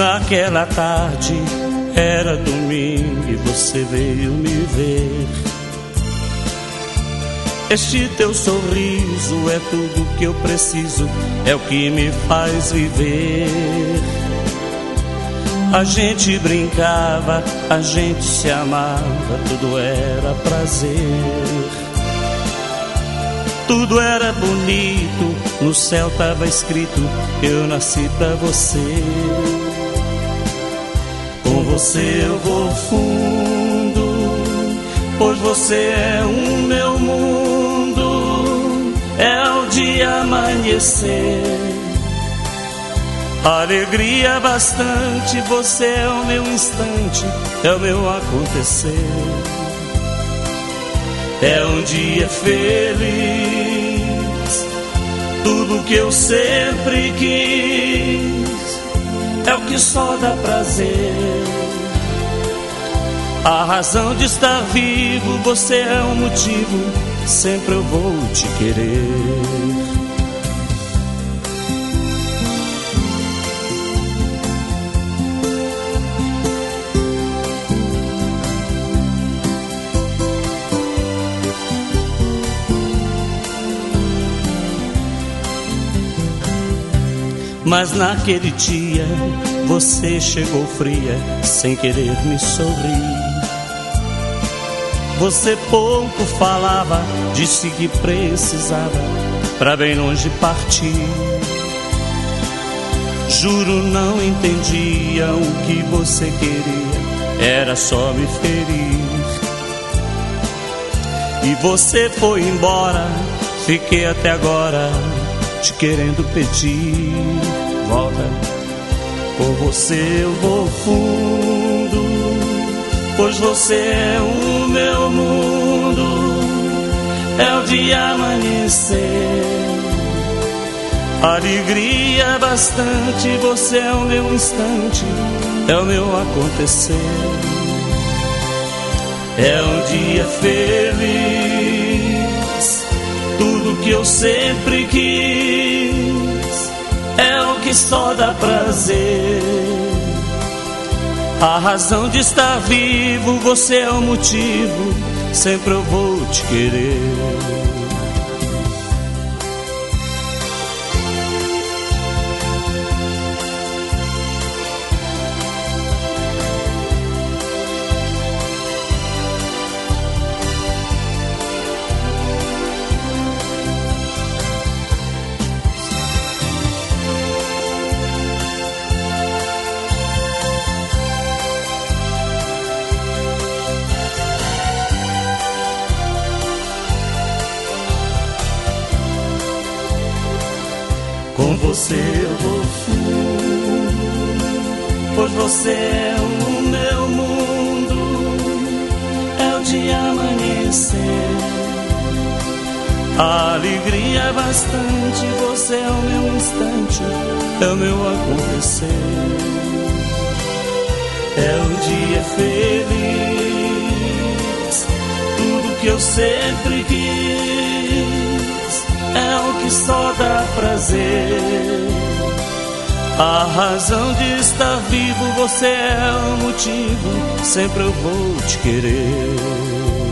Naquela tarde era domingo e você veio me ver. Este teu sorriso é tudo que eu preciso, é o que me faz viver. A gente brincava, a gente se amava, tudo era prazer. Tudo era bonito, no céu tava escrito, eu nasci pra você. Com você eu vou fundo, pois você é o meu mundo, é o dia amanhecer. Alegria bastante, você é o meu instante, é o meu acontecer. É um dia feliz, tudo que eu sempre quis, é o que só dá prazer. A razão de estar vivo, você é o motivo, sempre eu vou te querer. Mas naquele dia você chegou fria, sem querer me sorrir. Você pouco falava, disse que precisava pra bem longe partir. Juro não entendia o que você queria, era só me ferir. E você foi embora, fiquei até agora te querendo pedir. Volta, por você eu vou fundo, pois você é o meu mundo, é o dia amanhecer. Alegria bastante, você é o meu instante, é o meu acontecer. É um dia feliz, tudo que eu sempre quis, é o que só dá prazer. A razão de estar vivo, você é o motivo, sempre eu vou te querer. Com você eu vou fundo, pois você é o meu mundo, é o dia amanhecer. A alegria é bastante, você é o meu instante, é o meu acontecer. É um dia feliz, tudo que eu sempre quis, é o que só dá prazer. A razão de estar vivo, você é o motivo, sempre eu vou te querer.